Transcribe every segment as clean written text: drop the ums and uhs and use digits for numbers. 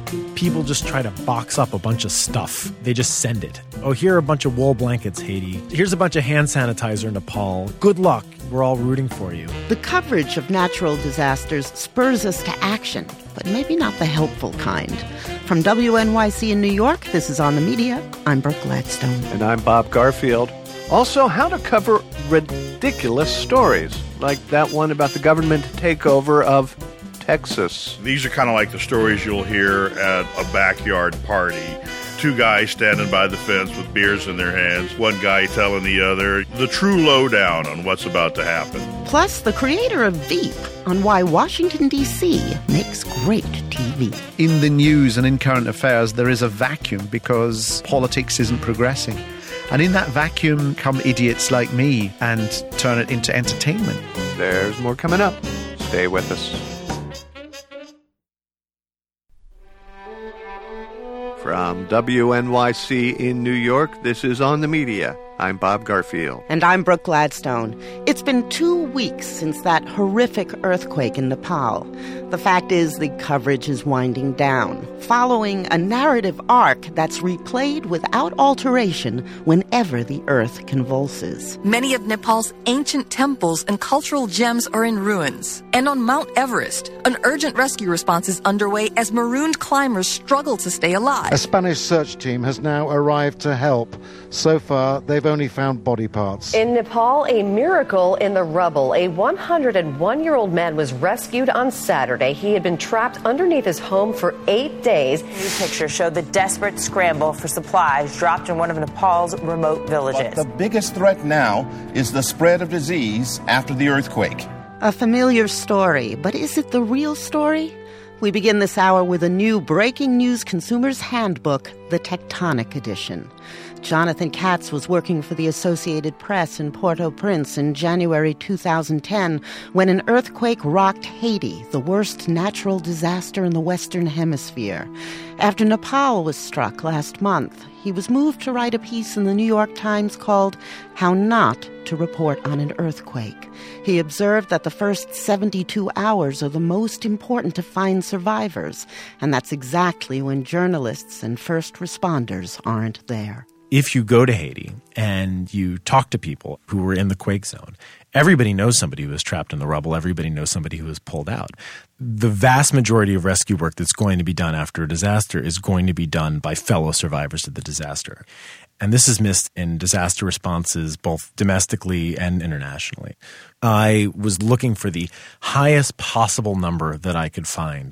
people just try to box up a bunch of stuff. They just send it. Oh, here are a bunch of wool blankets, Haiti. Here's a bunch of hand sanitizer, Nepal. Good luck. We're all rooting for you. The coverage of natural disasters spurs us to action, but maybe not the helpful kind. From WNYC in New York, this is On the Media. I'm Brooke Gladstone. And I'm Bob Garfield. Also, how to cover ridiculous stories, like that one about the government takeover of Texas. These are kind of like the stories you'll hear at a backyard party. Two guys standing by the fence with beers in their hands, one guy telling the other the true lowdown on what's about to happen. Plus, the creator of Veep on why Washington, D.C. makes great TV. In the news and in current affairs, there is a vacuum because politics isn't progressing. And in that vacuum come idiots like me and turn it into entertainment. There's more coming up. Stay with us. From WNYC in New York, this is On the Media. I'm Bob Garfield. And I'm Brooke Gladstone. It's been 2 weeks since that horrific earthquake in Nepal. The fact is, the coverage is winding down, following a narrative arc that's replayed without alteration whenever the earth convulses. Many of Nepal's ancient temples and cultural gems are in ruins. And on Mount Everest, an urgent rescue response is underway as marooned climbers struggle to stay alive. A Spanish search team has now arrived to help. So far, they've only found body parts. In Nepal, a miracle in the rubble. A 101-year-old man was rescued on Saturday. He had been trapped underneath his home for 8 days. New pictures show the desperate scramble for supplies dropped in one of Nepal's remote villages. But the biggest threat now is the spread of disease after the earthquake. A familiar story, but is it the real story? We begin this hour with a new breaking news consumer's handbook, the Tectonic Edition. Jonathan Katz was working for the Associated Press in Port-au-Prince in January 2010 when an earthquake rocked Haiti, the worst natural disaster in the Western Hemisphere. After Nepal was struck last month, he was moved to write a piece in the New York Times called How Not to Report on an Earthquake. He observed that the first 72 hours are the most important to find survivors, and that's exactly when journalists and first responders aren't there. If you go to Haiti and you talk to people who were in the quake zone, everybody knows somebody who was trapped in the rubble. Everybody knows somebody who was pulled out. The vast majority of rescue work that's going to be done after a disaster is going to be done by fellow survivors of the disaster. And this is missed in disaster responses both domestically and internationally. I was looking for the highest possible number that I could find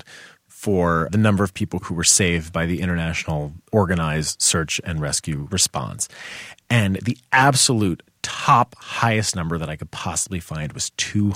for the number of people who were saved by the international organized search and rescue response. And the absolute top highest number that I could possibly find was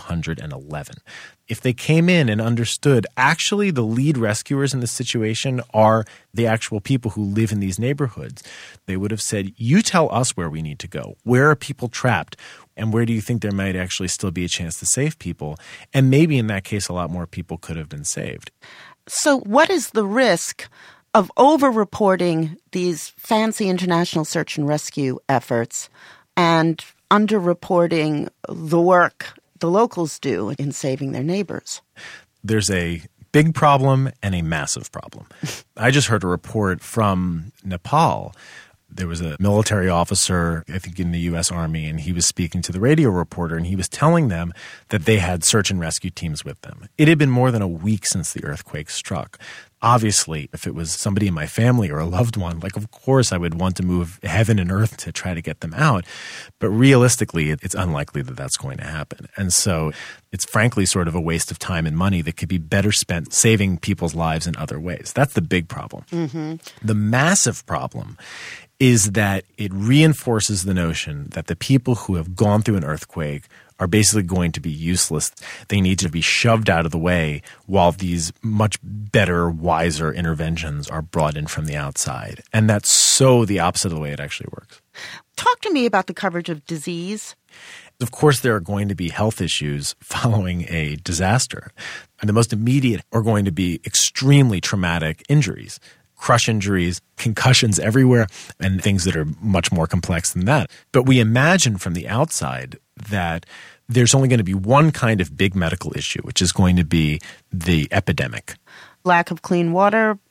211. If they came in and understood actually the lead rescuers in this situation are the actual people who live in these neighborhoods, they would have said, you tell us where we need to go. Where are people trapped? And where do you think there might actually still be a chance to save people? And maybe in that case, a lot more people could have been saved. So what is the risk of over-reporting these fancy international search and rescue efforts and under-reporting the work the locals do in saving their neighbors? There's a big problem and a massive problem. I just heard a report from Nepal. There was a military officer, I think in the U.S. Army, and he was speaking to the radio reporter, and he was telling them that they had search and rescue teams with them. It had been more than a week since the earthquake struck. Obviously, if it was somebody in my family or a loved one, like of course I would want to move heaven and earth to try to get them out. But realistically, it's unlikely that that's going to happen. And so it's frankly sort of a waste of time and money that could be better spent saving people's lives in other ways. That's the big problem. Mm-hmm. The massive problem is that it reinforces the notion that the people who have gone through an earthquake are basically going to be useless. They need to be shoved out of the way while these much better, wiser interventions are brought in from the outside. And that's so the opposite of the way it actually works. Talk to me about the coverage of disease. Of course, there are going to be health issues following a disaster. And the most immediate are going to be extremely traumatic injuries. Crush injuries, concussions everywhere, and things that are much more complex than that. But we imagine from the outside that there's only going to be one kind of big medical issue, which is going to be the epidemic. Lack of clean water,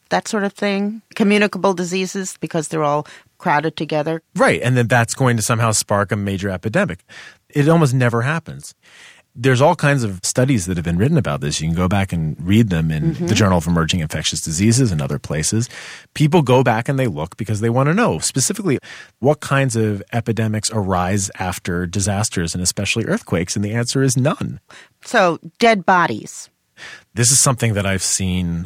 that sort of thing? Communicable diseases because they're all crowded together? Right, and then that's going to somehow spark a major epidemic. It almost never happens. There's all kinds of studies that have been written about this. You can go back and read them in the Journal of Emerging Infectious Diseases and other places. People go back and they look because they want to know specifically what kinds of epidemics arise after disasters and especially earthquakes, and the answer is none. So, dead bodies. This is something that I've seen,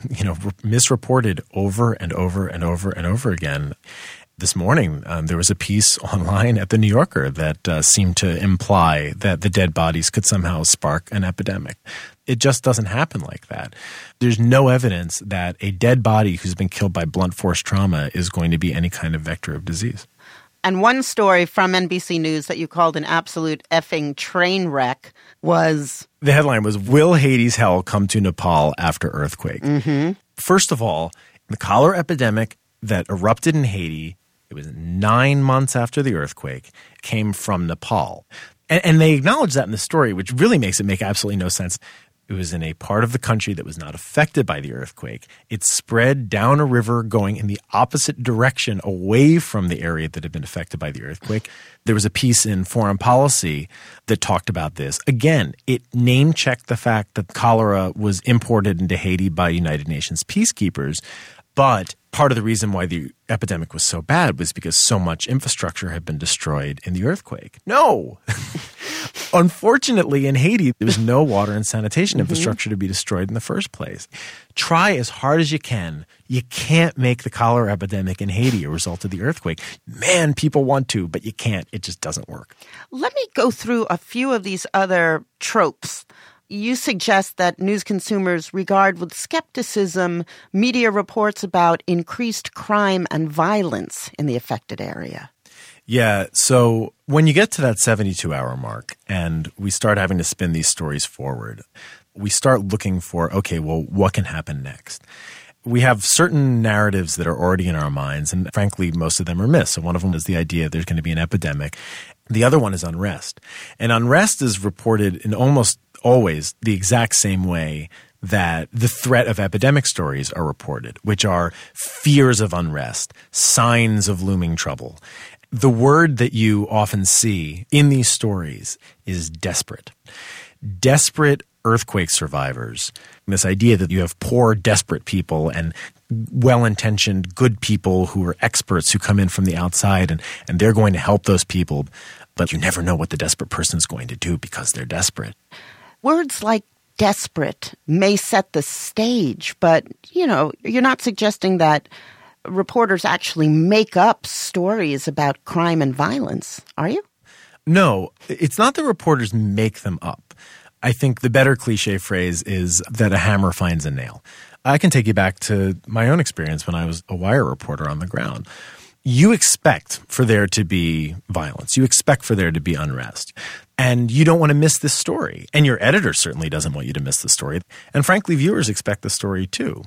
misreported over and over and over and over again. This morning, there was a piece online at The New Yorker that seemed to imply that the dead bodies could somehow spark an epidemic. It just doesn't happen like that. There's no evidence that a dead body who's been killed by blunt force trauma is going to be any kind of vector of disease. And one story from NBC News that you called an absolute effing train wreck was... The headline was, "Will Haiti's hell come to Nepal after earthquake?" First of all, the cholera epidemic that erupted in Haiti, it was 9 months after the earthquake, came from Nepal. And they acknowledge that in the story, which really makes it make absolutely no sense. It was in a part of the country that was not affected by the earthquake. It spread down a river going in the opposite direction away from the area that had been affected by the earthquake. There was a piece in Foreign Policy that talked about this. Again, it name-checked the fact that cholera was imported into Haiti by United Nations peacekeepers. But part of the reason why the epidemic was so bad was because so much infrastructure had been destroyed in the earthquake. No! Unfortunately, in Haiti, there was no water and sanitation infrastructure to be destroyed in the first place. Try as hard as you can. You can't make the cholera epidemic in Haiti a result of the earthquake. Man, people want to, but you can't. It just doesn't work. Let me go through a few of these other tropes. You suggest that news consumers regard with skepticism media reports about increased crime and violence in the affected area. Yeah, so when you get to that 72-hour mark and we start having to spin these stories forward, we start looking for, okay, well, what can happen next? We have certain narratives that are already in our minds, and frankly, most of them are myths. So one of them is the idea there's going to be an epidemic. The other one is unrest. And unrest is reported in almost always the exact same way that the threat of epidemic stories are reported, which are fears of unrest, signs of looming trouble. The word that you often see in these stories is desperate. Desperate earthquake survivors. This idea that you have poor, desperate people and well-intentioned, good people who are experts who come in from the outside and they're going to help those people. But you never know what the desperate person is going to do because they're desperate. Words like desperate may set the stage, but, you're not suggesting that reporters actually make up stories about crime and violence, are you? No, it's not that reporters make them up. I think the better cliche phrase is that a hammer finds a nail. I can take you back to my own experience when I was a wire reporter on the ground. You expect for there to be violence. You expect for there to be unrest. And you don't want to miss this story. And your editor certainly doesn't want you to miss the story. And frankly, viewers expect the story too.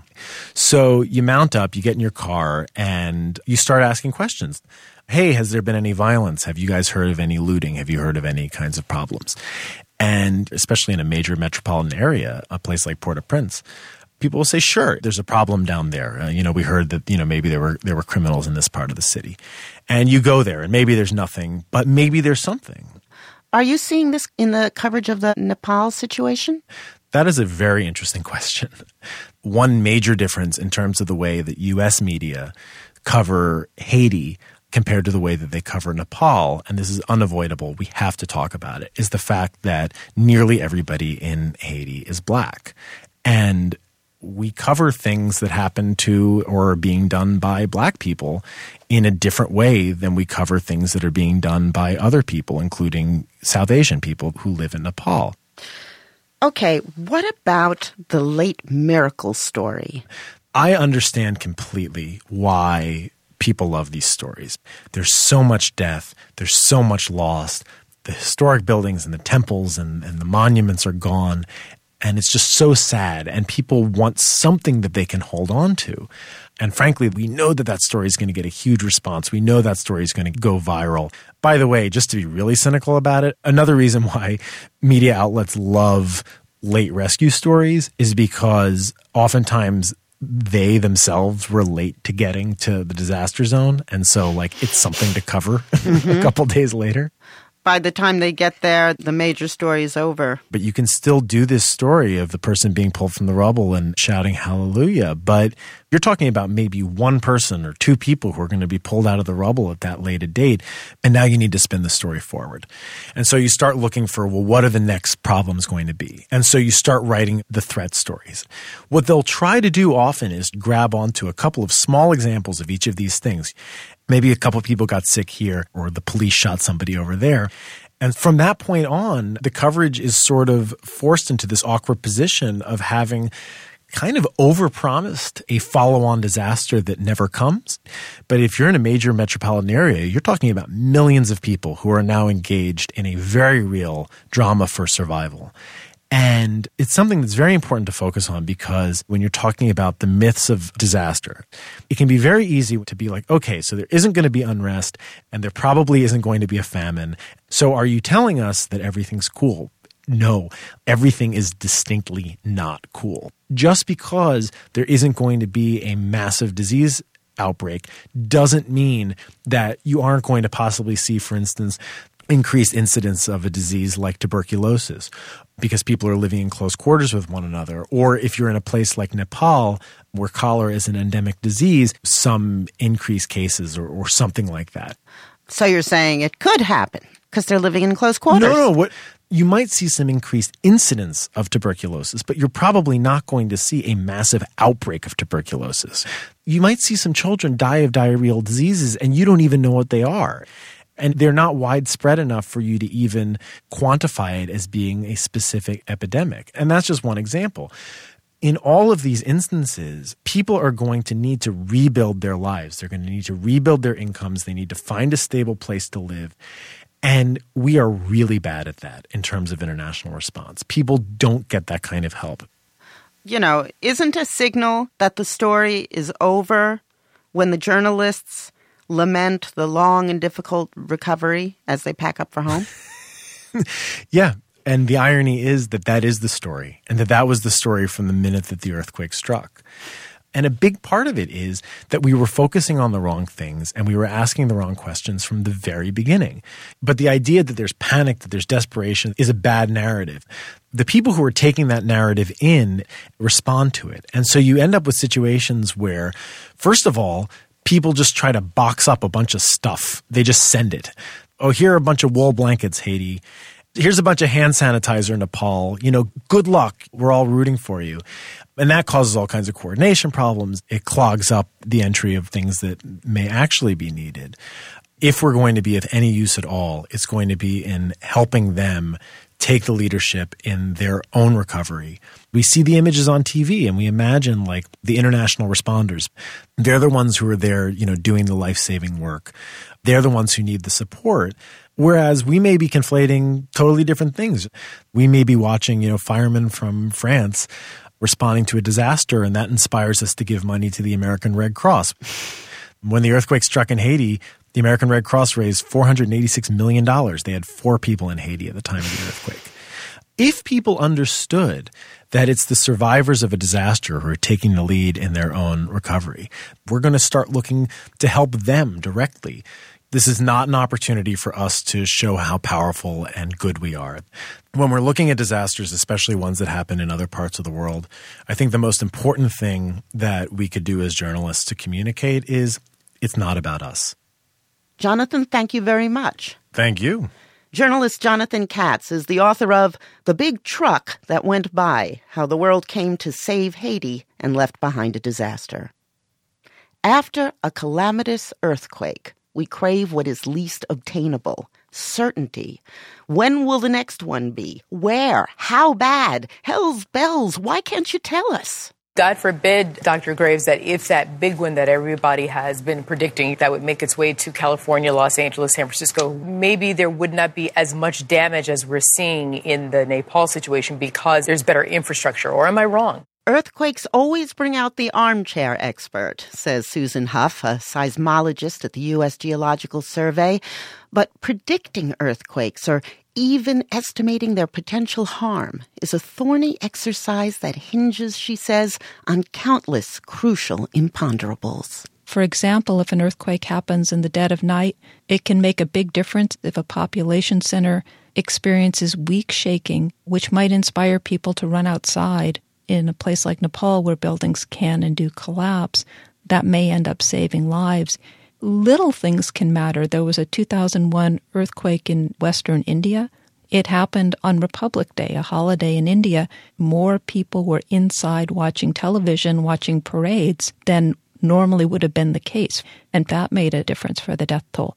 So you mount up, you get in your car, and you start asking questions. Hey, has there been any violence? Have you guys heard of any looting? Have you heard of any kinds of problems? And especially in a major metropolitan area, a place like Port-au-Prince, people will say, sure, there's a problem down there. We heard that, maybe there were criminals in this part of the city. And you go there and maybe there's nothing, but maybe there's something. Are you seeing this in the coverage of the Nepal situation? That is a very interesting question. One major difference in terms of the way that U.S. media cover Haiti compared to the way that they cover Nepal, and this is unavoidable, we have to talk about it, is the fact that nearly everybody in Haiti is black. And we cover things that happen to or are being done by black people in a different way than we cover things that are being done by other people, including South Asian people who live in Nepal. Okay, what about the late Miracle story? I understand completely why people love these stories. There's so much death. There's so much loss. The historic buildings and the temples and the monuments are gone. And it's just so sad, and people want something that they can hold on to. And frankly, we know that story is going to get a huge response. We know that story is going to go viral. By the way, just to be really cynical about it, another reason why media outlets love late rescue stories is because oftentimes they themselves were late to getting to the disaster zone. And so, like, it's something to cover a couple days later. By the time they get there, the major story is over. But you can still do this story of the person being pulled from the rubble and shouting hallelujah. But you're talking about maybe one person or two people who are going to be pulled out of the rubble at that late a date. And now you need to spin the story forward. And so you start looking for, well, what are the next problems going to be? And so you start writing the threat stories. What they'll try to do often is grab onto a couple of small examples of each of these things. Maybe a couple of people got sick here, or the police shot somebody over there. And from that point on, the coverage is sort of forced into this awkward position of having kind of overpromised a follow-on disaster that never comes. But if you're in a major metropolitan area, you're talking about millions of people who are now engaged in a very real drama for survival. And it's something that's very important to focus on, because when you're talking about the myths of disaster, it can be very easy to be like, okay, so there isn't going to be unrest and there probably isn't going to be a famine. So are you telling us that everything's cool? No, everything is distinctly not cool. Just because there isn't going to be a massive disease outbreak doesn't mean that you aren't going to possibly see, for instance, increased incidence of a disease like tuberculosis because people are living in close quarters with one another. Or if you're in a place like Nepal where cholera is an endemic disease, some increased cases or something like that. So you're saying it could happen because they're living in close quarters? No. You might see some increased incidence of tuberculosis, but you're probably not going to see a massive outbreak of tuberculosis. You might see some children die of diarrheal diseases and you don't even know what they are. And they're not widespread enough for you to even quantify it as being a specific epidemic. And that's just one example. In all of these instances, people are going to need to rebuild their lives. They're going to need to rebuild their incomes. They need to find a stable place to live. And we are really bad at that in terms of international response. People don't get that kind of help. You know, isn't a signal that the story is over when the journalists lament the long and difficult recovery as they pack up for home? Yeah. And the irony is that that is the story, and that was the story from the minute that the earthquake struck. And a big part of it is that we were focusing on the wrong things and we were asking the wrong questions from the very beginning. But the idea that there's panic, that there's desperation is a bad narrative. The people who are taking that narrative in respond to it. And so you end up with situations where, first of all, people just try to box up a bunch of stuff. They just send it. Oh, here are a bunch of wool blankets, Haiti. Here's a bunch of hand sanitizer, Nepal. You know, good luck. We're all rooting for you. And that causes all kinds of coordination problems. It clogs up the entry of things that may actually be needed. If we're going to be of any use at all, it's going to be in helping them take the leadership in their own recovery. We see the images on TV and we imagine like the international responders. They're the ones who are there, you know, doing the life-saving work. They're the ones who need the support. Whereas we may be conflating totally different things. We may be watching, you know, firemen from France responding to a disaster, and that inspires us to give money to the American Red Cross. When the earthquake struck in Haiti, the American Red Cross raised $486 million. They had 4 people in Haiti at the time of the earthquake. If people understood that it's the survivors of a disaster who are taking the lead in their own recovery, we're going to start looking to help them directly. This is not an opportunity for us to show how powerful and good we are. When we're looking at disasters, especially ones that happen in other parts of the world, I think the most important thing that we could do as journalists to communicate is it's not about us. Jonathan, thank you very much. Thank you. Journalist Jonathan Katz is the author of The Big Truck That Went By, How the World Came to Save Haiti and Left Behind a Disaster. After a calamitous earthquake, we crave what is least obtainable, certainty. When will the next one be? Where? How bad? Hell's bells, why can't you tell us? God forbid, Dr. Graves, that if that big one that everybody has been predicting that would make its way to California, Los Angeles, San Francisco, maybe there would not be as much damage as we're seeing in the Nepal situation because there's better infrastructure. Or am I wrong? Earthquakes always bring out the armchair expert, says Susan Huff, a seismologist at the U.S. Geological Survey. But predicting earthquakes or even estimating their potential harm is a thorny exercise that hinges, she says, on countless crucial imponderables. For example, if an earthquake happens in the dead of night, it can make a big difference if a population center experiences weak shaking, which might inspire people to run outside. In a place like Nepal, where buildings can and do collapse, that may end up saving lives. Little things can matter. There was a 2001 earthquake in western India. It happened on Republic Day, a holiday in India. More people were inside watching television, watching parades, than normally would have been the case. And that made a difference for the death toll.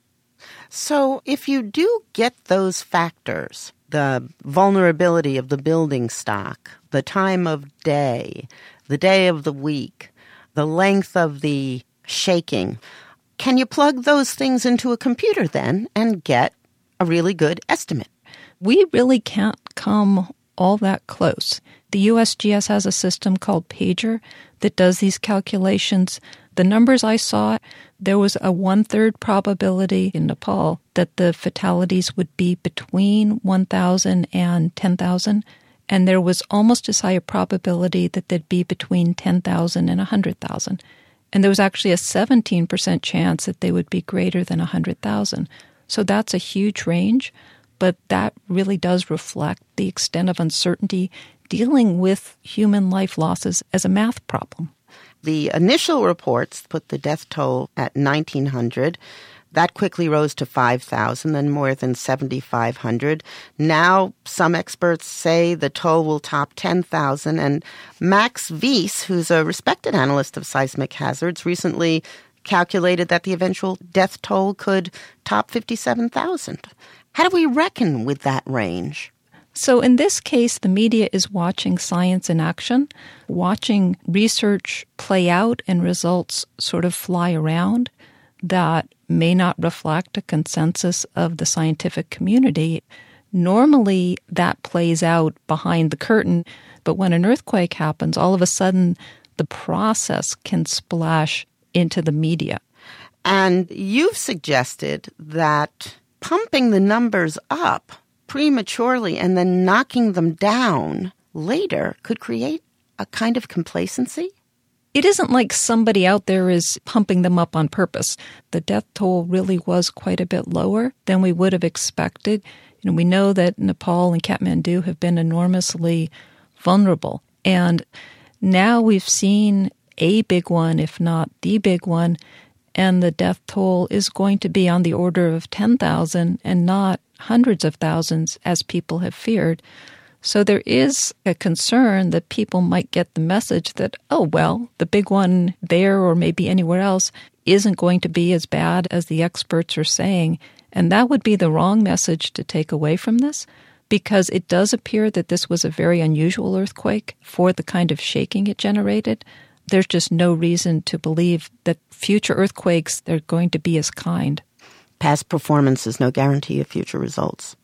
So if you do get those factors, the vulnerability of the building stock, the time of day, the day of the week, the length of the shaking, can you plug those things into a computer then and get a really good estimate? We really can't come all that close. The USGS has a system called Pager that does these calculations. The numbers I saw, there was a 1/3 probability in Nepal that the fatalities would be between 1,000 and 10,000, and there was almost as high a probability that they'd be between 10,000 and 100,000. And there was actually a 17% chance that they would be greater than 100,000. So that's a huge range, but that really does reflect the extent of uncertainty dealing with human life losses as a math problem. The initial reports put the death toll at 1,900. That quickly rose to 5,000, then more than 7,500. Now, some experts say the toll will top 10,000. And Max Wies, who's a respected analyst of seismic hazards, recently calculated that the eventual death toll could top 57,000. How do we reckon with that range? So in this case, the media is watching science in action, watching research play out and results sort of fly around that may not reflect a consensus of the scientific community. Normally, that plays out behind the curtain, but when an earthquake happens, all of a sudden, the process can splash into the media. And you've suggested that pumping the numbers up prematurely and then knocking them down later could create a kind of complacency? It isn't like somebody out there is pumping them up on purpose. The death toll really was quite a bit lower than we would have expected. We know that Nepal and Kathmandu have been enormously vulnerable. And now we've seen a big one, if not the big one, and the death toll is going to be on the order of 10,000 and not hundreds of thousands as people have feared. So there is a concern that people might get the message that, oh, well, the big one there or maybe anywhere else isn't going to be as bad as the experts are saying. And that would be the wrong message to take away from this, because it does appear that this was a very unusual earthquake for the kind of shaking it generated. There's just no reason to believe that future earthquakes, they're going to be as kind. Past performance is no guarantee of future results.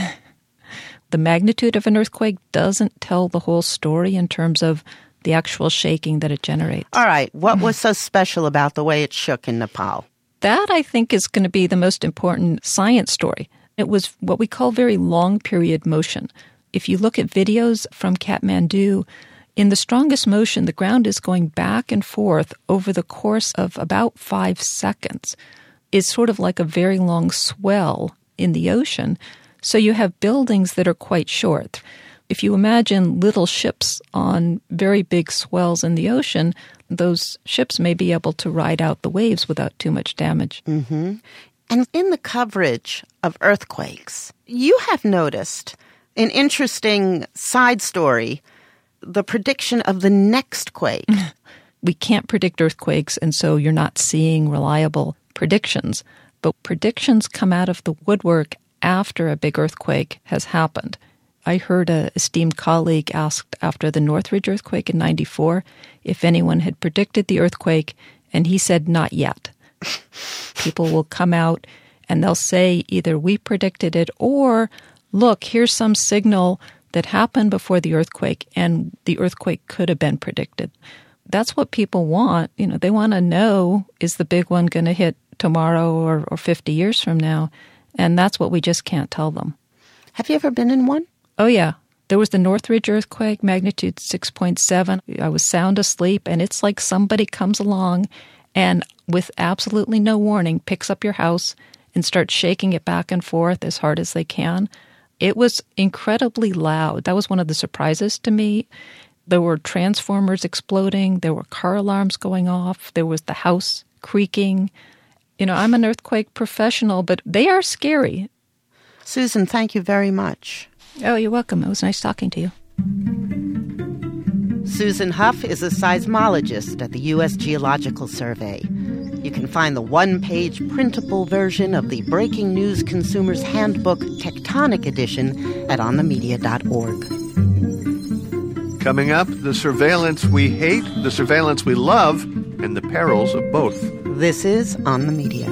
The magnitude of an earthquake doesn't tell the whole story in terms of the actual shaking that it generates. All right. What was so special about the way it shook in Nepal? That, I think, is going to be the most important science story. It was what we call very long period motion. If you look at videos from Kathmandu, in the strongest motion, the ground is going back and forth over the course of about 5 seconds. It's sort of like a very long swell in the ocean. So you have buildings that are quite short. If you imagine little ships on very big swells in the ocean, those ships may be able to ride out the waves without too much damage. Mm-hmm. And in the coverage of earthquakes, you have noticed an interesting side story, the prediction of the next quake. We can't predict earthquakes, and so you're not seeing reliable predictions. But predictions come out of the woodwork after a big earthquake has happened. I heard an esteemed colleague asked after the Northridge earthquake in 94 if anyone had predicted the earthquake, and he said not yet. People will come out and they'll say either we predicted it or, look, here's some signal that happened before the earthquake and the earthquake could have been predicted. That's what people want. They want to know, is the big one going to hit tomorrow or 50 years from now? And that's what we just can't tell them. Have you ever been in one? Oh, yeah. There was the Northridge earthquake, magnitude 6.7. I was sound asleep, and it's like somebody comes along and with absolutely no warning picks up your house and starts shaking it back and forth as hard as they can. It was incredibly loud. That was one of the surprises to me. There were transformers exploding. There were car alarms going off. There was the house creaking. You know, I'm an earthquake professional, but they are scary. Susan, thank you very much. Oh, you're welcome. It was nice talking to you. Susan Huff is a seismologist at the U.S. Geological Survey. You can find the one-page printable version of the Breaking News Consumer's Handbook Tectonic Edition at onthemedia.org. Coming up, the surveillance we hate, the surveillance we love, and the perils of both. This is On the Media.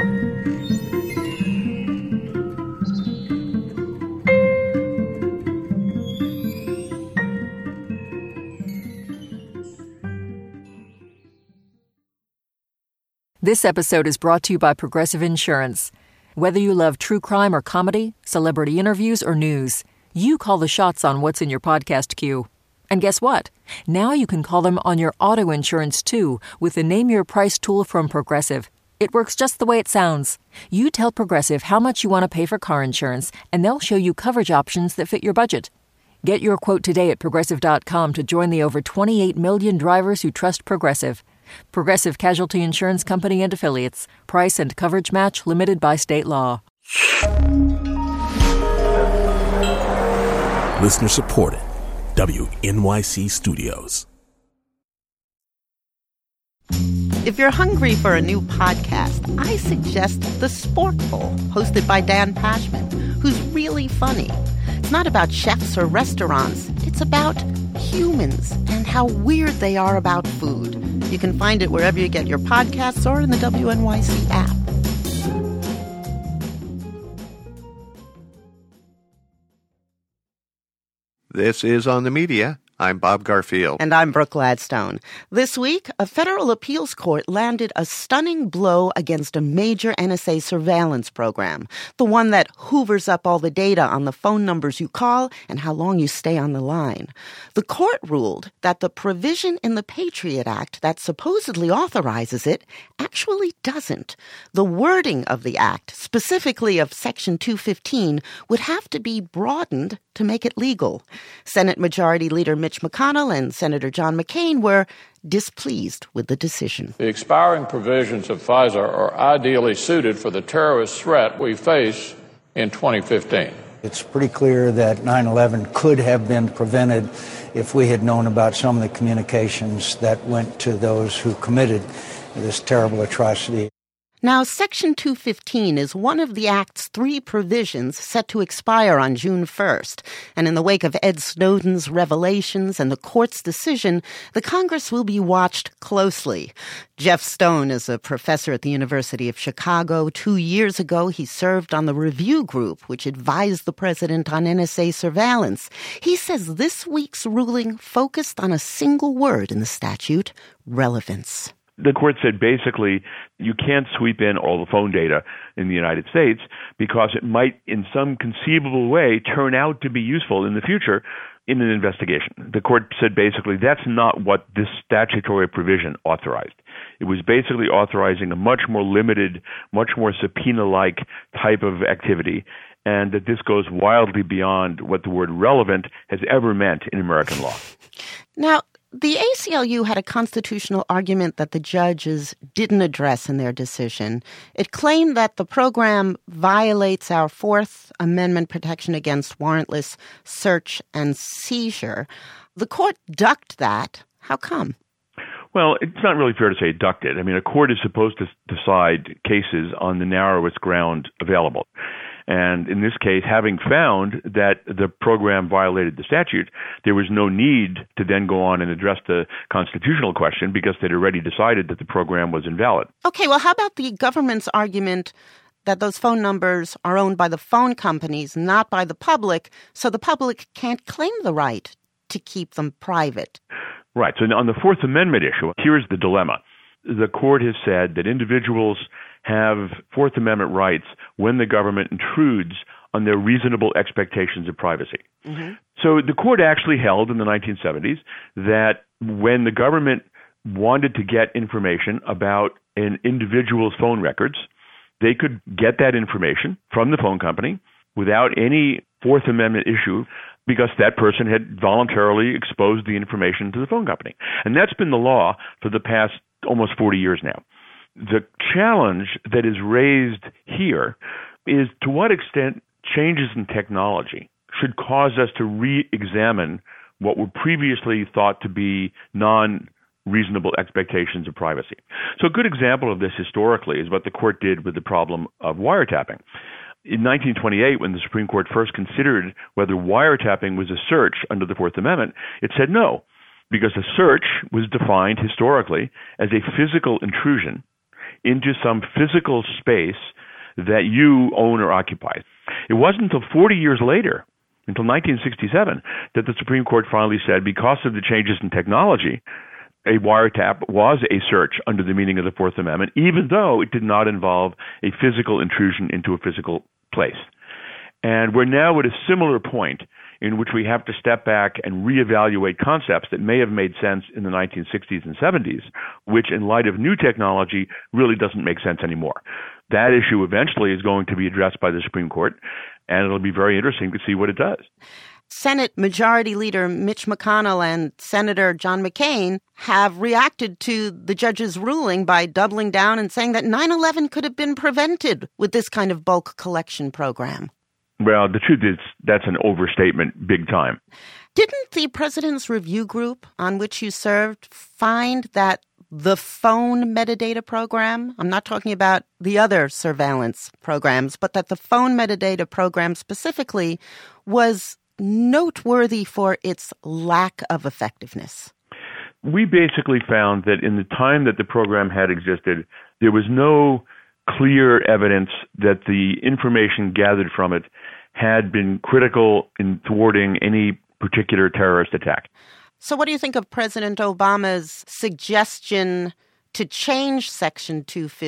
This episode is brought to you by Progressive Insurance. Whether you love true crime or comedy, celebrity interviews or news, you call the shots on what's in your podcast queue. And guess what? Now you can call them on your auto insurance too with the Name Your Price tool from Progressive. It works just the way it sounds. You tell Progressive how much you want to pay for car insurance, and they'll show you coverage options that fit your budget. Get your quote today at Progressive.com to join the over 28 million drivers who trust Progressive. Progressive Casualty Insurance Company and Affiliates. Price and coverage match limited by state law. Listener supported. WNYC Studios. If you're hungry for a new podcast, I suggest The Sporkful, hosted by Dan Pashman, who's really funny. It's not about chefs or restaurants. It's about humans and how weird they are about food. You can find it wherever you get your podcasts or in the WNYC app. This is On the Media. I'm Bob Garfield. And I'm Brooke Gladstone. This week, a federal appeals court landed a stunning blow against a major NSA surveillance program, the one that hoovers up all the data on the phone numbers you call and how long you stay on the line. The court ruled that the provision in the Patriot Act that supposedly authorizes it actually doesn't. The wording of the act, specifically of Section 215, would have to be broadened to make it legal. Senate Majority Leader Mitch McConnell and Senator John McCain were displeased with the decision. The expiring provisions of FISA are ideally suited for the terrorist threat we face in 2015. It's pretty clear that 9/11 could have been prevented if we had known about some of the communications that went to those who committed this terrible atrocity. Now, Section 215 is one of the Act's 3 provisions set to expire on June 1st. And in the wake of Ed Snowden's revelations and the court's decision, the Congress will be watched closely. Jeff Stone is a professor at the University of Chicago. 2 years ago, he served on the review group, which advised the president on NSA surveillance. He says this week's ruling focused on a single word in the statute, relevance. The court said basically you can't sweep in all the phone data in the United States because it might in some conceivable way turn out to be useful in the future in an investigation. The court said basically that's not what this statutory provision authorized. It was basically authorizing a much more limited, much more subpoena-like type of activity, and that this goes wildly beyond what the word relevant has ever meant in American law. Now, the ACLU had a constitutional argument that the judges didn't address in their decision. It claimed that the program violates our Fourth Amendment protection against warrantless search and seizure. The court ducked that. How come? Well, it's not really fair to say ducked it. I mean, a court is supposed to decide cases on the narrowest ground available. And in this case, having found that the program violated the statute, there was no need to then go on and address the constitutional question because they'd already decided that the program was invalid. Okay, well, how about the government's argument that those phone numbers are owned by the phone companies, not by the public, so the public can't claim the right to keep them private? Right. So on the Fourth Amendment issue, here's the dilemma. The court has said that individuals have Fourth Amendment rights when the government intrudes on their reasonable expectations of privacy. Mm-hmm. So the court actually held in the 1970s that when the government wanted to get information about an individual's phone records, they could get that information from the phone company without any Fourth Amendment issue because that person had voluntarily exposed the information to the phone company. And that's been the law for the past almost 40 years now. The challenge that is raised here is to what extent changes in technology should cause us to re-examine what were previously thought to be non-reasonable expectations of privacy. So a good example of this historically is what the court did with the problem of wiretapping. In 1928, when the Supreme Court first considered whether wiretapping was a search under the Fourth Amendment, it said no, because a search was defined historically as a physical intrusion into some physical space that you own or occupy. It wasn't until 40 years later, until 1967, that the Supreme Court finally said, because of the changes in technology, a wiretap was a search under the meaning of the Fourth Amendment, even though it did not involve a physical intrusion into a physical place. And we're now at a similar point in which we have to step back and reevaluate concepts that may have made sense in the 1960s and 70s, which in light of new technology really doesn't make sense anymore. That issue eventually is going to be addressed by the Supreme Court, and it'll be very interesting to see what it does. Senate Majority Leader Mitch McConnell and Senator John McCain have reacted to the judge's ruling by doubling down and saying that 9/11 could have been prevented with this kind of bulk collection program. Well, the truth is that's an overstatement big time. Didn't the President's Review Group on which you served find that the phone metadata program, I'm not talking about the other surveillance programs, but that the phone metadata program specifically was noteworthy for its lack of effectiveness? We basically found that in the time that the program had existed, there was no clear evidence that the information gathered from it had been critical in thwarting any particular terrorist attack. So what do you think of President Obama's suggestion to change Section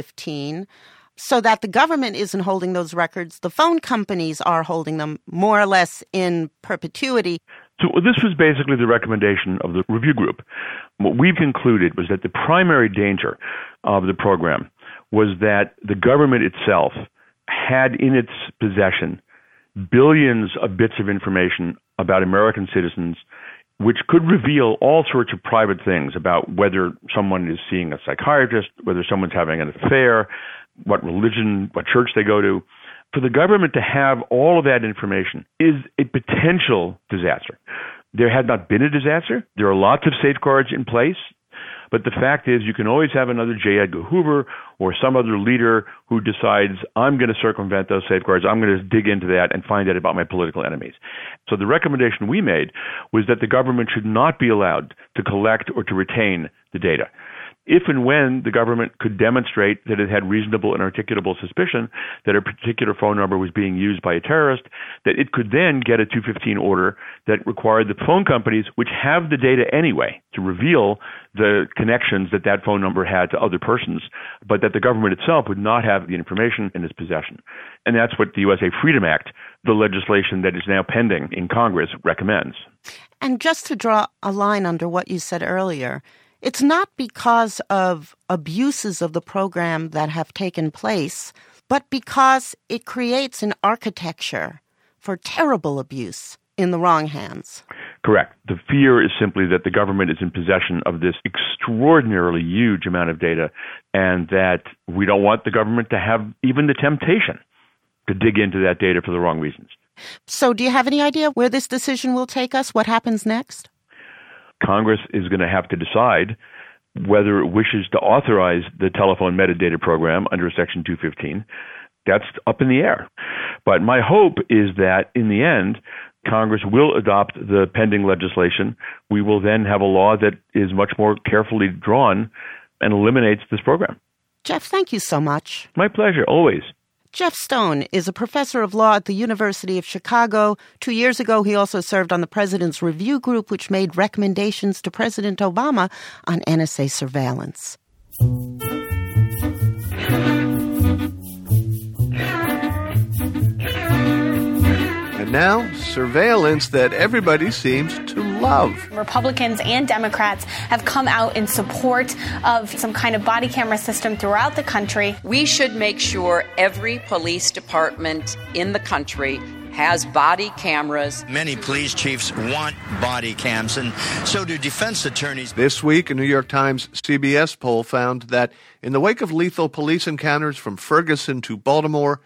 215 so that the government isn't holding those records, the phone companies are holding them more or less in perpetuity? So this was basically the recommendation of the review group. What we concluded was that the primary danger of the program was that the government itself had in its possession billions of bits of information about American citizens which could reveal all sorts of private things about whether someone is seeing a psychiatrist, whether someone's having an affair, what religion, what church they go to. For the government to have all of that information is a potential disaster. There had not been a disaster. There are lots of safeguards in place. But the fact is, you can always have another J. Edgar Hoover or some other leader who decides, I'm going to circumvent those safeguards. I'm going to dig into that and find out about my political enemies. So the recommendation we made was that the government should not be allowed to collect or to retain the data. If and when the government could demonstrate that it had reasonable and articulable suspicion that a particular phone number was being used by a terrorist, that it could then get a 215 order that required the phone companies, which have the data anyway, to reveal the connections that that phone number had to other persons, but that the government itself would not have the information in its possession. And that's what the USA Freedom Act, the legislation that is now pending in Congress, recommends. And just to draw a line under what you said earlier, it's not because of abuses of the program that have taken place, but because it creates an architecture for terrible abuse in the wrong hands. Correct. The fear is simply that the government is in possession of this extraordinarily huge amount of data, and that we don't want the government to have even the temptation to dig into that data for the wrong reasons. So do you have any idea where this decision will take us? What happens next? Congress is going to have to decide whether it wishes to authorize the telephone metadata program under Section 215. That's up in the air. But my hope is that in the end, Congress will adopt the pending legislation. We will then have a law that is much more carefully drawn and eliminates this program. Jeff, thank you so much. My pleasure, always. Jeff Stone is a professor of law at the University of Chicago. 2 years ago, he also served on the President's Review Group, which made recommendations to President Obama on NSA surveillance. now surveillance that everybody seems to love. Republicans and Democrats have come out in support of some kind of body camera system throughout the country. We should make sure every police department in the country has body cameras. Many police chiefs want body cams, and so do defense attorneys. This week, a New York Times CBS poll found that in the wake of lethal police encounters from Ferguson to Baltimore,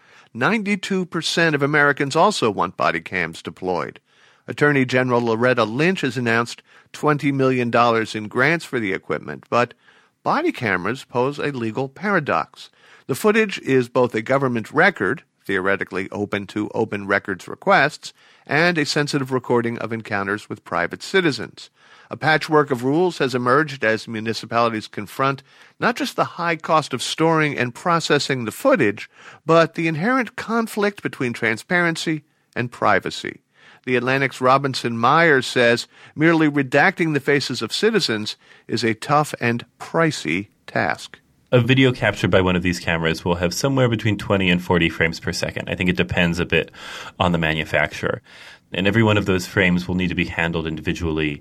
92% of Americans also want body cams deployed. Attorney General Loretta Lynch has announced $20 million in grants for the equipment, but body cameras pose a legal paradox. The footage is both a government record, theoretically open to open records requests, and a sensitive recording of encounters with private citizens. A patchwork of rules has emerged as municipalities confront not just the high cost of storing and processing the footage, but the inherent conflict between transparency and privacy. The Atlantic's Robinson Myers says merely redacting the faces of citizens is a tough and pricey task. A video captured by one of these cameras will have somewhere between 20 and 40 frames per second. I think it depends a bit on the manufacturer. And every one of those frames will need to be handled individually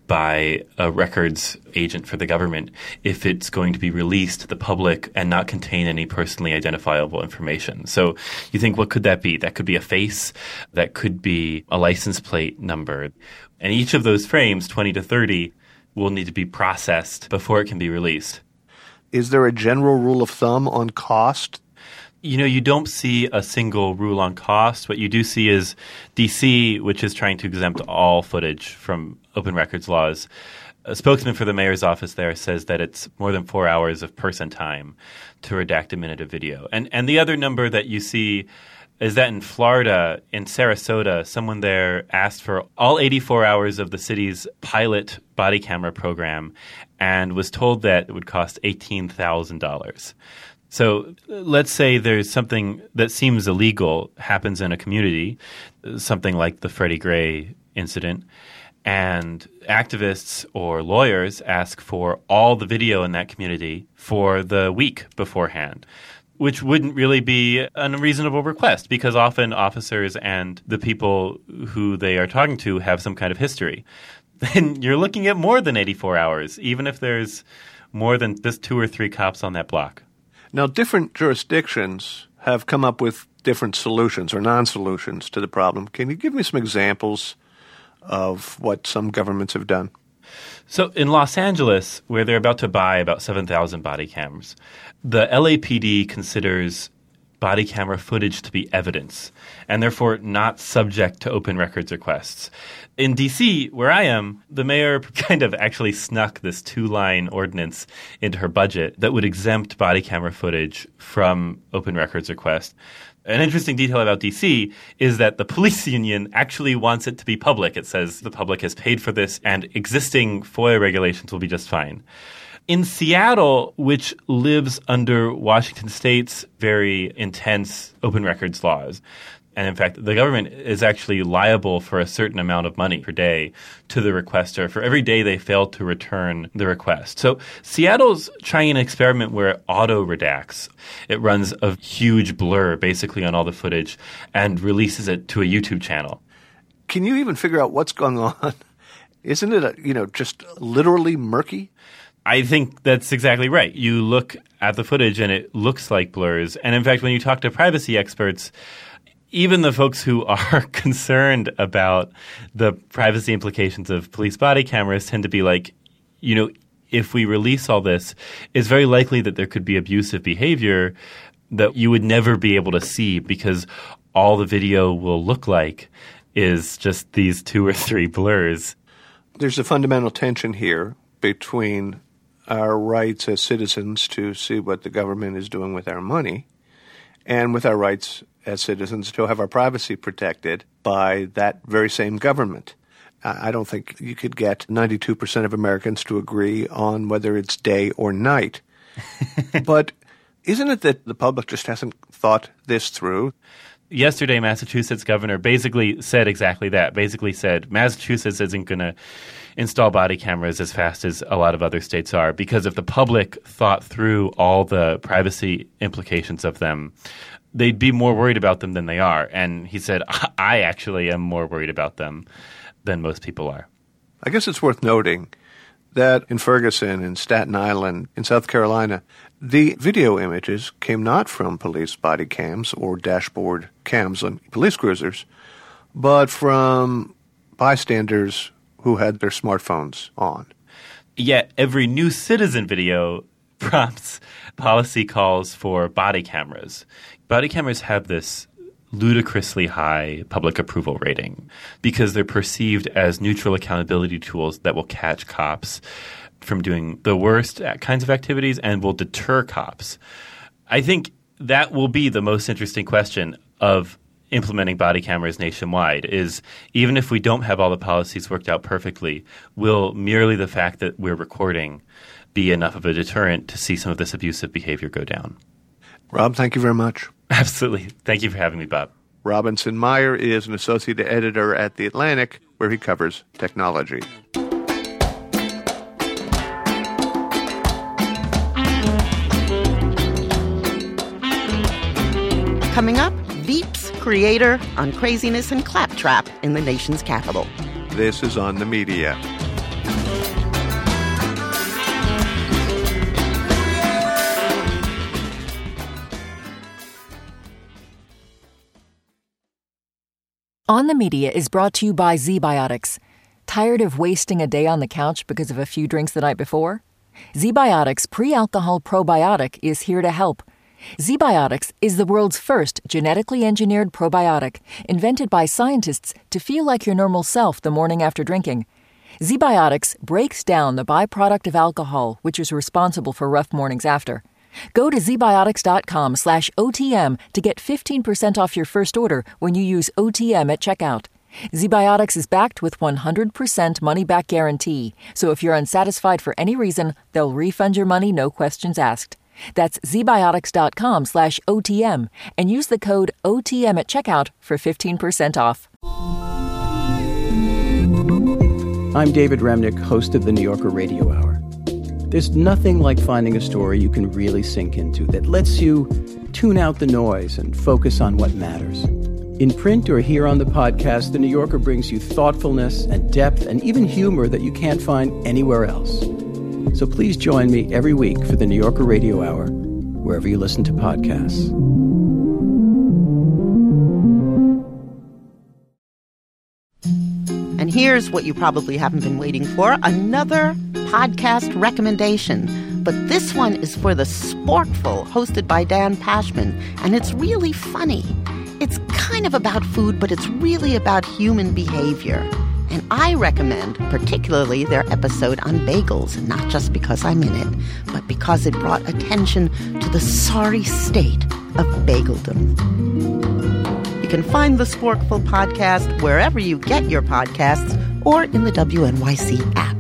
by a records agent for the government if it's going to be released to the public and not contain any personally identifiable information. So you think, what could that be? That could be a face. That could be a license plate number. And each of those frames, 20 to 30, will need to be processed before it can be released. Is there a general rule of thumb on cost? You know, you don't see a single rule on cost. What you do see is D.C., which is trying to exempt all footage from open records laws. A spokesman for the mayor's office there says that it's more than 4 hours of person time to redact a minute of video. And the other number that you see is that in Florida, in Sarasota, someone there asked for all 84 hours of the city's pilot body camera program and was told that it would cost $18,000. So let's say there's something that seems illegal happens in a community, something like the Freddie Gray incident, and activists or lawyers ask for all the video in that community for the week beforehand, which wouldn't really be an unreasonable request because often officers and the people who they are talking to have some kind of history. Then you're looking at more than 84 hours, even if there's more than just 2 or 3 cops on that block. Now, different jurisdictions have come up with different solutions or non-solutions to the problem. Can you give me some examples of what some governments have done? So in Los Angeles, where they're about to buy about 7,000 body cams, the LAPD considers body camera footage to be evidence and therefore not subject to open records requests. In D.C., where I am, the mayor kind of actually snuck this 2-line ordinance into her budget that would exempt body camera footage from open records requests. An interesting detail about D.C. is that the police union actually wants it to be public. It says the public has paid for this and existing FOIA regulations will be just fine. In Seattle, which lives under Washington State's very intense open records laws, and in fact, the government is actually liable for a certain amount of money per day to the requester for every day they fail to return the request. So Seattle's trying an experiment where it auto-redacts. It runs a huge blur basically on all the footage and releases it to a YouTube channel. Can you even figure out what's going on? Isn't it, just literally murky? I think that's exactly right. You look at the footage and it looks like blurs. And in fact, when you talk to privacy experts, even the folks who are concerned about the privacy implications of police body cameras tend to be like, if we release all this, it's very likely that there could be abusive behavior that you would never be able to see because all the video will look like is just these 2 or 3 blurs. There's a fundamental tension here between our rights as citizens to see what the government is doing with our money and with our rights as citizens to have our privacy protected by that very same government. I don't think you could get 92% of Americans to agree on whether it's day or night. But isn't it that the public just hasn't thought this through? Yesterday, Massachusetts governor basically said exactly that. Basically said Massachusetts isn't going to install body cameras as fast as a lot of other states are, because if the public thought through all the privacy implications of them, they'd be more worried about them than they are. And he said, I actually am more worried about them than most people are. I guess it's worth noting that in Ferguson, in Staten Island, in South Carolina, the video images came not from police body cams or dashboard cams on police cruisers, but from bystanders who had their smartphones on. Yet every new citizen video prompts policy calls for body cameras. Body cameras have this ludicrously high public approval rating because they're perceived as neutral accountability tools that will catch cops from doing the worst kinds of activities and will deter cops. I think that will be the most interesting question of implementing body cameras nationwide is, even if we don't have all the policies worked out perfectly, will merely the fact that we're recording be enough of a deterrent to see some of this abusive behavior go down? Rob, thank you very much. Absolutely. Thank you for having me, Bob. Robinson Meyer is an associate editor at The Atlantic, where he covers technology. Coming up, Veep's creator on craziness and claptrap in the nation's capital. This is On the Media. On the Media is brought to you by ZBiotics. Tired of wasting a day on the couch because of a few drinks the night before? ZBiotics Pre-Alcohol Probiotic is here to help. ZBiotics is the world's first genetically engineered probiotic, invented by scientists to feel like your normal self the morning after drinking. ZBiotics breaks down the byproduct of alcohol, which is responsible for rough mornings after. Go to zbiotics.com/OTM to get 15% off your first order when you use OTM at checkout. ZBiotics is backed with 100% money-back guarantee, so if you're unsatisfied for any reason, they'll refund your money, no questions asked. That's zbiotics.com/OTM and use the code OTM at checkout for 15% off. I'm David Remnick, host of the New Yorker Radio Hour. There's nothing like finding a story you can really sink into that lets you tune out the noise and focus on what matters. In print or here on the podcast, The New Yorker brings you thoughtfulness and depth and even humor that you can't find anywhere else. So please join me every week for the New Yorker Radio Hour, wherever you listen to podcasts. And here's what you probably haven't been waiting for, another podcast recommendation. But this one is for The Sporkful, hosted by Dan Pashman, and it's really funny. It's kind of about food, but it's really about human behavior. And I recommend particularly their episode on bagels, not just because I'm in it, but because it brought attention to the sorry state of bageldom. You can find the Sporkful podcast wherever you get your podcasts or in the WNYC app.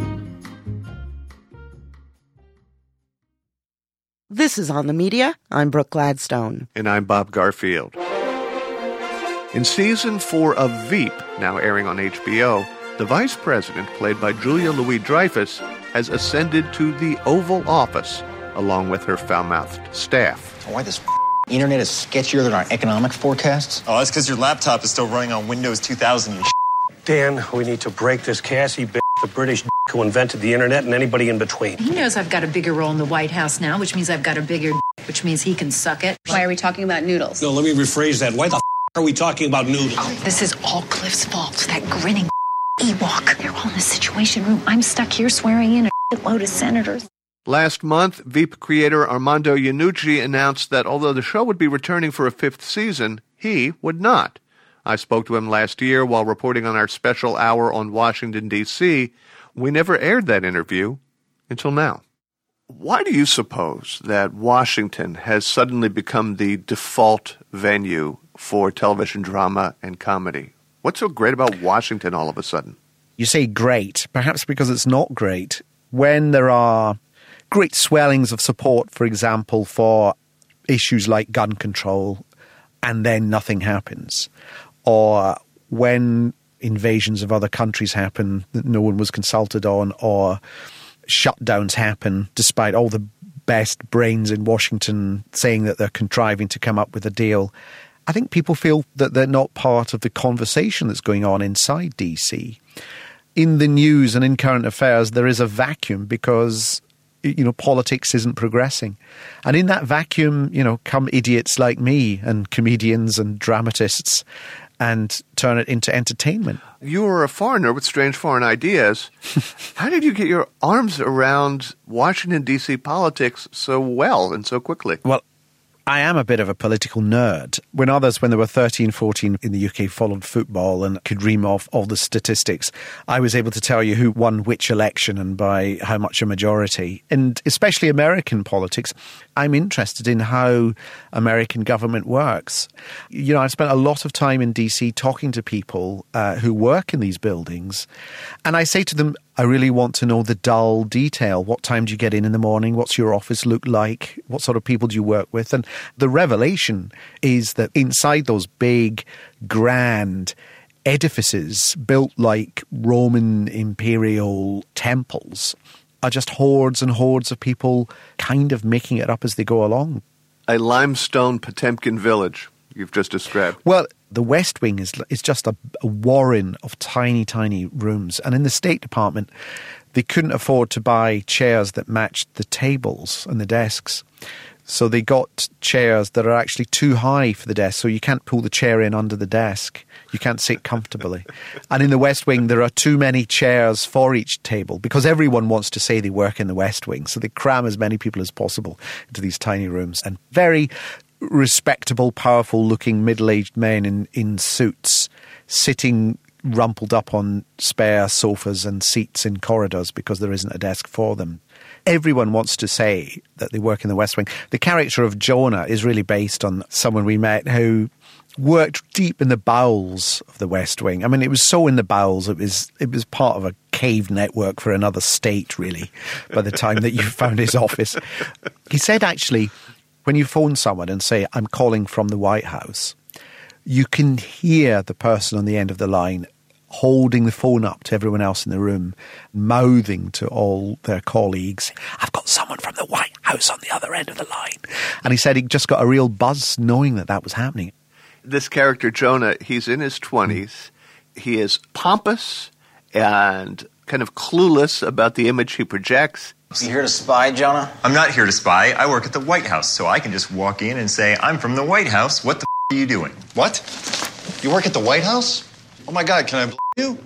This is On the Media. I'm Brooke Gladstone. And I'm Bob Garfield. In Season 4 of Veep, now airing on HBO, the vice president, played by Julia Louis-Dreyfus, has ascended to the Oval Office, along with her foul-mouthed staff. Why this internet is sketchier than our economic forecasts? Oh, that's because your laptop is still running on Windows 2000 and Dan, we need to break this Cassie bitch, the British who invented the internet, and anybody in between. He knows I've got a bigger role in the White House now, which means I've got a bigger which means he can suck it. Why are we talking about noodles? No, let me rephrase that. Why the are we talking about noodles? Oh, this is all Cliff's fault. That grinning Ewok. They're all in the Situation Room. I'm stuck here swearing in a load of senators. Last month, Veep creator Armando Iannucci announced that although the show would be returning for a 5th season, he would not. I spoke to him last year while reporting on our special hour on Washington, D.C. We never aired that interview until now. Why do you suppose that Washington has suddenly become the default venue for television drama and comedy? What's so great about Washington all of a sudden? You say great, perhaps because it's not great. When there are great swellings of support, for example, for issues like gun control, and then nothing happens. Or when invasions of other countries happen that no one was consulted on, or shutdowns happen despite all the best brains in Washington saying that they're contriving to come up with a deal. I think people feel that they're not part of the conversation that's going on inside DC. In the news and in current affairs, there is a vacuum because, politics isn't progressing. And in that vacuum, come idiots like me and comedians and dramatists and turn it into entertainment. You were a foreigner with strange foreign ideas. How did you get your arms around Washington, D.C. politics so well and so quickly? Well, I am a bit of a political nerd. When others, when they were 13, 14 in the UK, followed football and could ream off all the statistics, I was able to tell you who won which election and by how much a majority. And especially American politics, I'm interested in how American government works. I've spent a lot of time in DC talking to people who work in these buildings. And I say to them, I really want to know the dull detail. What time do you get in the morning? What's your office look like? What sort of people do you work with? And the revelation is that inside those big, grand edifices built like Roman imperial temples are just hordes and hordes of people kind of making it up as they go along. A limestone Potemkin village you've just described. Well, the West Wing is just a warren of tiny, tiny rooms. And in the State Department, they couldn't afford to buy chairs that matched the tables and the desks. So they got chairs that are actually too high for the desk, so you can't pull the chair in under the desk. You can't sit comfortably. And in the West Wing, there are too many chairs for each table because everyone wants to say they work in the West Wing. So they cram as many people as possible into these tiny rooms. And very respectable, powerful-looking middle-aged men in suits sitting rumpled up on spare sofas and seats in corridors because there isn't a desk for them. Everyone wants to say that they work in the West Wing. The character of Jonah is really based on someone we met who worked deep in the bowels of the West Wing. I mean, it was so in the bowels, it was part of a cave network for another state, really, by the time that you found his office. He said, actually, when you phone someone and say, I'm calling from the White House, you can hear the person on the end of the line holding the phone up to everyone else in the room, mouthing to all their colleagues, I've got someone from the White House on the other end of the line. And he said he just got a real buzz knowing that was happening. This character, Jonah, he's in his 20s. He is pompous and kind of clueless about the image he projects. You here to spy, Jonah? I'm not here to spy. I work at the White House, so I can just walk in and say, I'm from the White House. What the are you doing? What? You work at the White House? Oh, my God, can I you?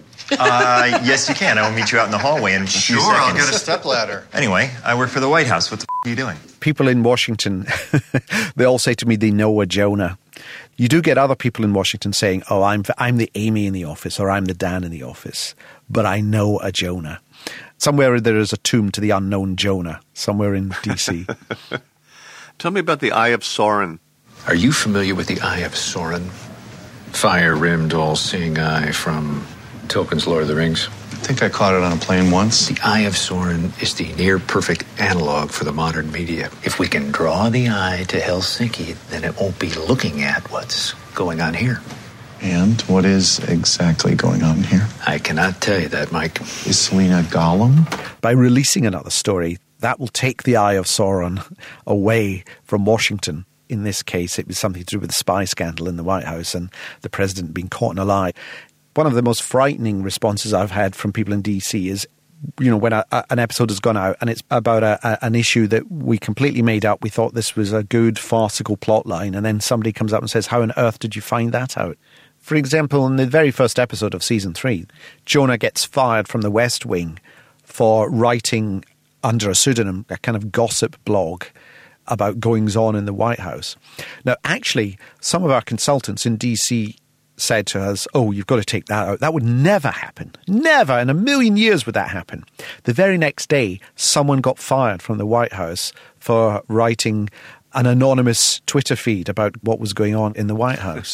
Yes, you can. I will meet you out in the hallway in a few seconds. Sure, I'll get a stepladder. Anyway, I work for the White House. What the are you doing? People in Washington, they all say to me they know a Jonah. You do get other people in Washington saying, oh, I'm the Amy in the office or I'm the Dan in the office, but I know a Jonah. Somewhere there is a tomb to the unknown Jonah, somewhere in D.C. Tell me about the Eye of Sauron. Are you familiar with the Eye of Sauron? Fire-rimmed, all-seeing eye from Tolkien's Lord of the Rings. I think I caught it on a plane once. The Eye of Sauron is the near-perfect analog for the modern media. If we can draw the eye to Helsinki, then it won't be looking at what's going on here. And what is exactly going on here? I cannot tell you that, Mike. Is Selena Gollum? By releasing another story, that will take the Eye of Sauron away from Washington. In this case, it was something to do with the spy scandal in the White House and the president being caught in a lie. One of the most frightening responses I've had from people in D.C. is, when an episode has gone out and it's about an issue that we completely made up. We thought this was a good farcical plot line, and then somebody comes up and says, how on earth did you find that out? For example, in the very first episode of season 3, Jonah gets fired from the West Wing for writing under a pseudonym, a kind of gossip blog about goings-on in the White House. Now, actually, some of our consultants in D.C. said to us, oh, you've got to take that out. That would never happen. Never in a million years would that happen. The very next day, someone got fired from the White House for writing an anonymous Twitter feed about what was going on in the White House.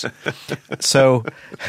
So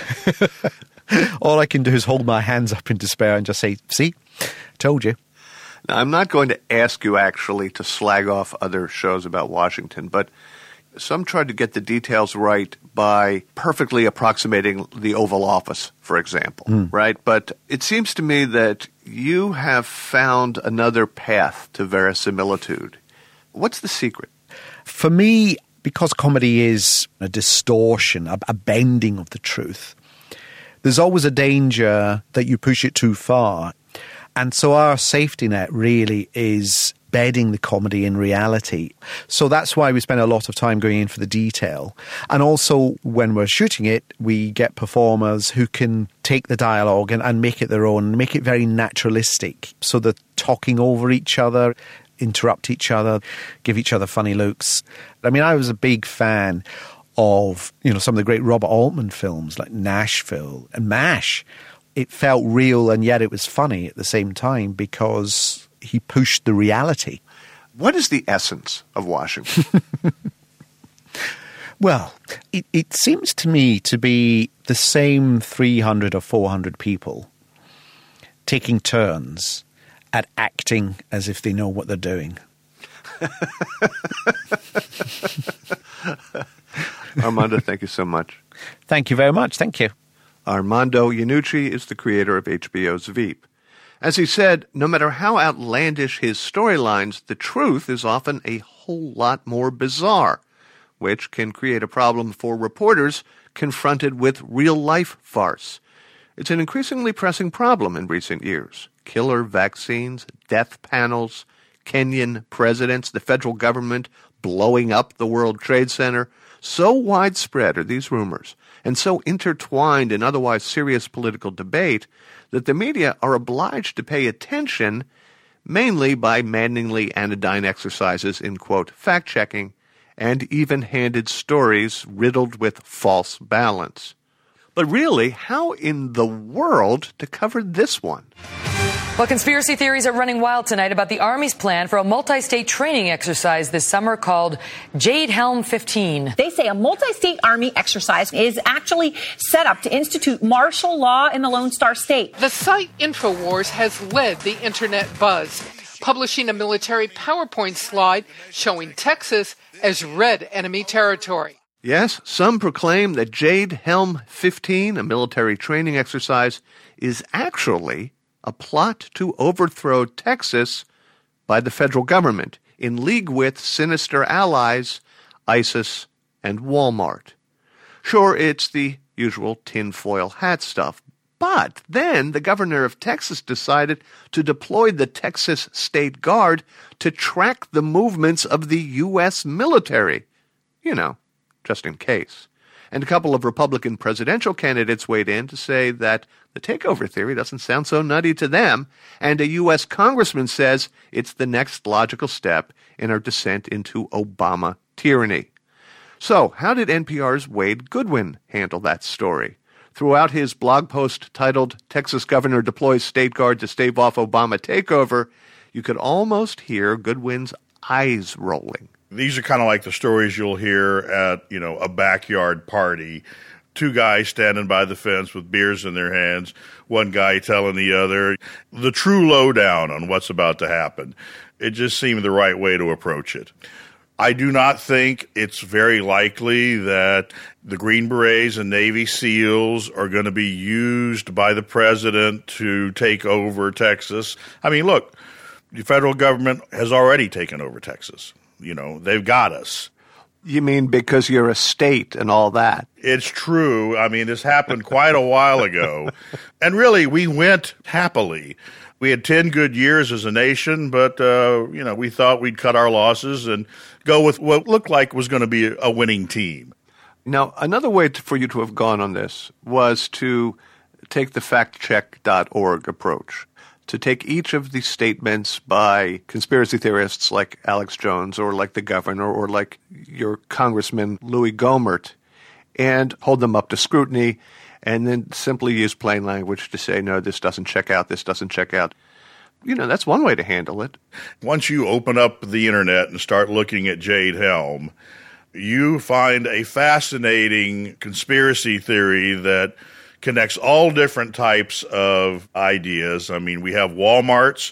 all I can do is hold my hands up in despair and just say, see, told you. Now, I'm not going to ask you actually to slag off other shows about Washington, but some tried to get the details right by perfectly approximating the Oval Office, for example, right? But it seems to me that you have found another path to verisimilitude. What's the secret? For me, because comedy is a distortion, a bending of the truth, there's always a danger that you push it too far. And so our safety net really is bedding the comedy in reality. So that's why we spend a lot of time going in for the detail. And also, when we're shooting it, we get performers who can take the dialogue and make it their own, make it very naturalistic. So they're talking over each other, interrupt each other, give each other funny looks. I mean, I was a big fan of, some of the great Robert Altman films like Nashville and MASH. It felt real and yet it was funny at the same time because he pushed the reality. What is the essence of Washington? Well, it seems to me to be the same 300 or 400 people taking turns at acting as if they know what they're doing. Armando, thank you so much. Thank you very much. Thank you. Armando Iannucci is the creator of HBO's Veep. As he said, no matter how outlandish his storylines, the truth is often a whole lot more bizarre, which can create a problem for reporters confronted with real-life farce. It's an increasingly pressing problem in recent years. Killer vaccines, death panels, Kenyan presidents, the federal government blowing up the World Trade Center. So widespread are these rumors, and so intertwined in otherwise serious political debate, that the media are obliged to pay attention, mainly by maddeningly anodyne exercises in, quote, fact-checking, and even-handed stories riddled with false balance. But really, how in the world to cover this one? Well, conspiracy theories are running wild tonight about the Army's plan for a multi-state training exercise this summer called Jade Helm 15. They say a multi-state Army exercise is actually set up to institute martial law in the Lone Star State. The site InfoWars has led the internet buzz, publishing a military PowerPoint slide showing Texas as red enemy territory. Yes, some proclaim that Jade Helm 15, a military training exercise, is actually a plot to overthrow Texas by the federal government in league with sinister allies ISIS and Walmart. Sure, it's the usual tinfoil hat stuff, but then the governor of Texas decided to deploy the Texas State Guard to track the movements of the U.S. military. Just in case. And a couple of Republican presidential candidates weighed in to say that the takeover theory doesn't sound so nutty to them, and a U.S. congressman says it's the next logical step in our descent into Obama tyranny. So, how did NPR's Wade Goodwin handle that story? Throughout his blog post titled Texas Governor Deploys State Guard to Stave Off Obama Takeover, you could almost hear Goodwin's eyes rolling. These are kind of like the stories you'll hear at, a backyard party. Two guys standing by the fence with beers in their hands, one guy telling the other the true lowdown on what's about to happen. It just seemed the right way to approach it. I do not think it's very likely that the Green Berets and Navy SEALs are going to be used by the president to take over Texas. I mean, look, the federal government has already taken over Texas. They've got us. You mean because you're a state and all that? It's true. I mean, this happened quite a while ago. And really, we went happily. We had 10 good years as a nation, but, we thought we'd cut our losses and go with what looked like was going to be a winning team. Now, another way for you to have gone on this was to take the factcheck.org approach. To take each of these statements by conspiracy theorists like Alex Jones or like the governor or like your Congressman Louis Gohmert and hold them up to scrutiny and then simply use plain language to say, no, this doesn't check out, this doesn't check out. That's one way to handle it. Once you open up the internet and start looking at Jade Helm, you find a fascinating conspiracy theory that connects all different types of ideas. I mean, we have Walmarts,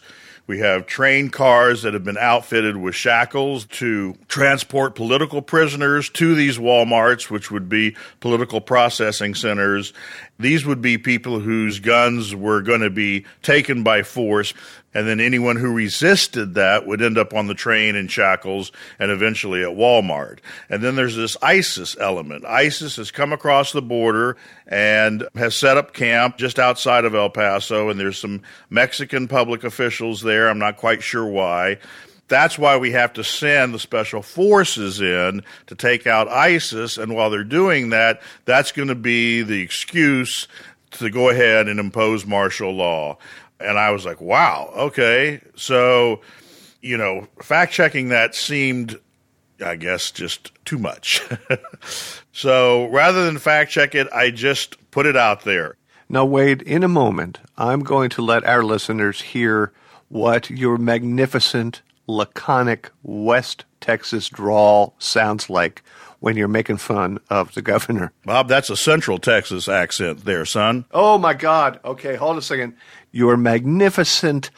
We have train cars that have been outfitted with shackles to transport political prisoners to these Walmarts, which would be political processing centers. These would be people whose guns were going to be taken by force, and then anyone who resisted that would end up on the train in shackles and eventually at Walmart. And then there's this ISIS element. ISIS has come across the border and has set up camp just outside of El Paso, and there's some Mexican public officials there. I'm not quite sure why. That's why we have to send the special forces in to take out ISIS, and while they're doing that, that's going to be the excuse to go ahead and impose martial law. And I was like, wow, okay. So, fact-checking that seemed, I guess, just too much. So rather than fact-check it, I just put it out there. Now, Wade, in a moment, I'm going to let our listeners hear what your magnificent, laconic West Texas drawl sounds like when you're making fun of the governor. Bob, that's a Central Texas accent there, son. Oh, my God. Okay, hold a second. Your magnificent,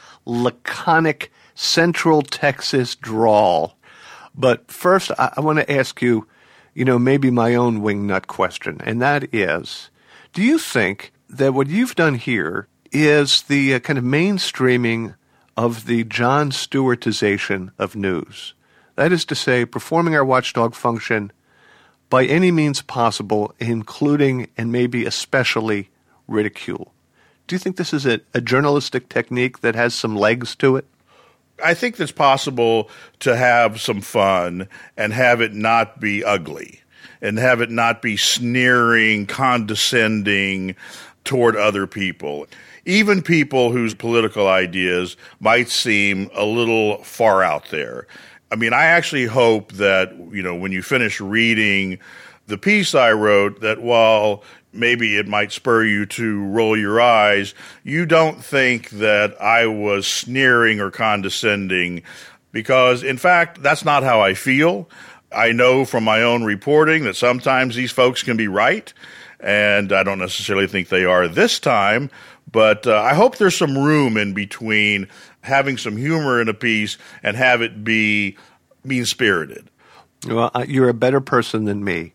laconic Central Texas drawl. But first, I want to ask you, maybe my own wingnut question, and that is, do you think that what you've done here is the kind of mainstreaming of the Jon Stewartization of news? That is to say, performing our watchdog function by any means possible, including and maybe especially ridicule. Do you think this is a journalistic technique that has some legs to it? I think it's possible to have some fun and have it not be ugly and have it not be sneering, condescending toward other people. Even people whose political ideas might seem a little far out there. I mean, I actually hope that, when you finish reading the piece I wrote, that while maybe it might spur you to roll your eyes, you don't think that I was sneering or condescending, because, in fact, that's not how I feel. I know from my own reporting that sometimes these folks can be right, and I don't necessarily think they are this time, but I hope there's some room in between having some humor in a piece and have it be mean-spirited. Well, you're a better person than me.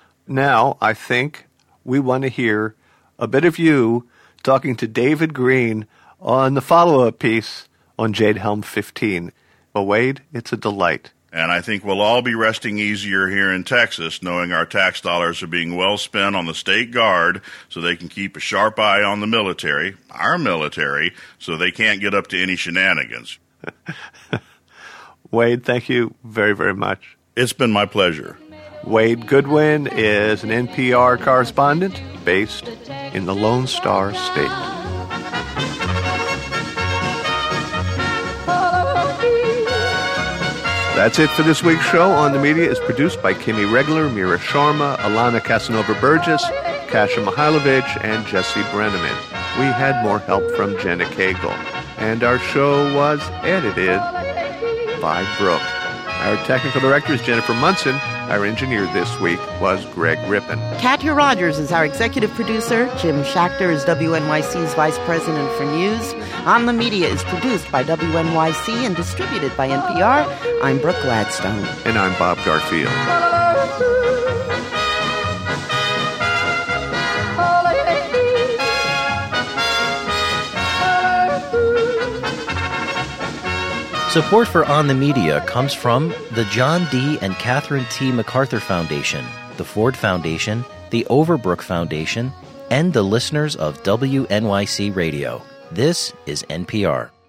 Now, I think we want to hear a bit of you talking to David Green on the follow-up piece on Jade Helm 15. Well, Wade, it's a delight. And I think we'll all be resting easier here in Texas, knowing our tax dollars are being well spent on the state guard so they can keep a sharp eye on the military, our military, so they can't get up to any shenanigans. Wade, thank you very, very much. It's been my pleasure. Wade Goodwin is an NPR correspondent based in the Lone Star State. That's it for this week's show. On the Media is produced by Kimmy Regler, Mira Sharma, Alana Casanova-Burgess, Kasia Mihailovich, and Jesse Brenneman. We had more help from Jenna Cagle. And our show was edited by Brooke. Our technical director is Jennifer Munson. Our engineer this week was Greg Rippin. Katya Rogers is our executive producer. Jim Schachter is WNYC's vice president for news. On the Media is produced by WNYC and distributed by NPR. I'm Brooke Gladstone. And I'm Bob Garfield. Support for On the Media comes from the John D. and Catherine T. MacArthur Foundation, the Ford Foundation, the Overbrook Foundation, and the listeners of WNYC Radio. This is NPR.